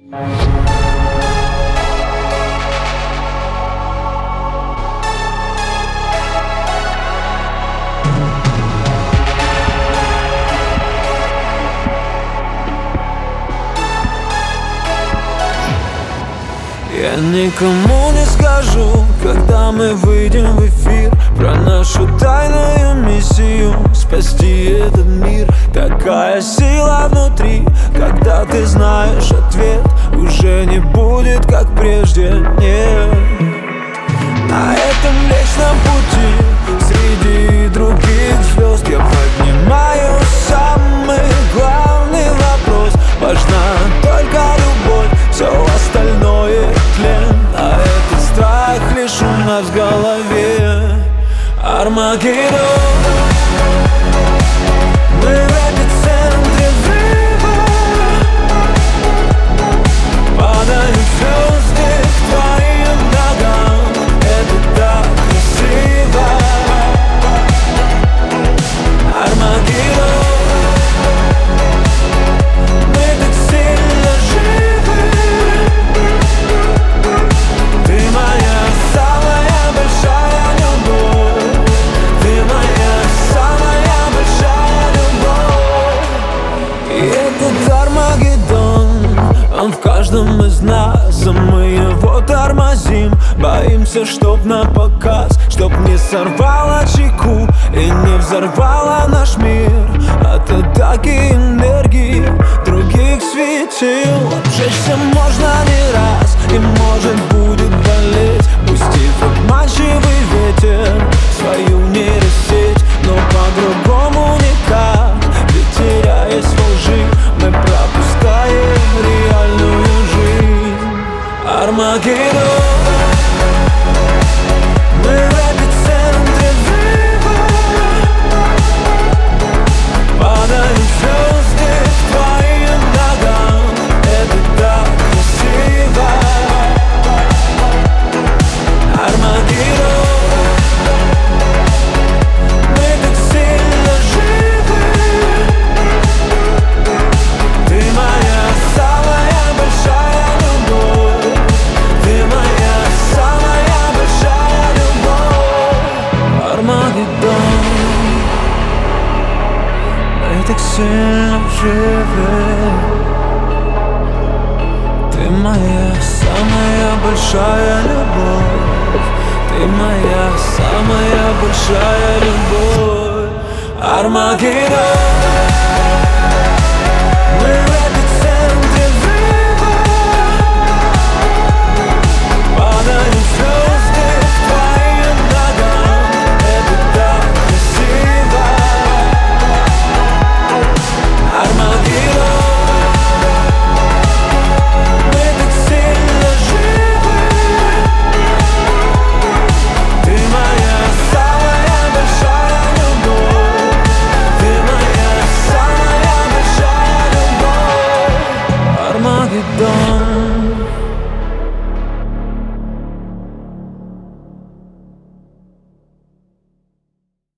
Я никому не скажу, когда мы выйдем в эфир, про нашу тайную миссию спасти этот мир. Такая сила внутри, когда ты знаешь ответ, уже не будет как прежде, нет. На этом вечном пути среди других звезд я поднимаю самый главный вопрос. Важна только любовь, все остальное тлен, а этот страх лишь у нас в голове. Армагеддон. Мы в эпицентре взрыва, падают звезды к твоим ногам. Это так красиво. Армагеддон. Мы так сильно живы. Ты моя самая большая любовь. Ты моя самая большая любовь. И этот Армагеддон, он в каждом из нас, а мы его тормозим. Боимся, чтоб напоказ, чтоб не сорвало чеку и не взорвало наш мир от атаки энергии других светил. Обжечься можно не раз, и может будет болеть, пустив обманчивый ветер в свою нейросеть. Но по-другому никак, ведь теряясь во лжи, мы пропускаем реальную жизнь. Армагеддон. Мы в эпицентре взрыва, падают звезды к твоим ногам. Это так красиво. Армагеддон. Мы так сильно живы. Ты моя самая большая любовь. Ты моя самая большая любовь. Армагеддон. Мы так сильно живы. Ты моя самая большая любовь. Ты моя самая большая любовь. Армагеддон. Мы в эпицентре взрыва, падают звезды к твоим ногам. Это так красиво. Армагеддон. Мы так сильно живы. Ты моя самая большая любовь. Ты моя самая большая любовь. Армагеддон.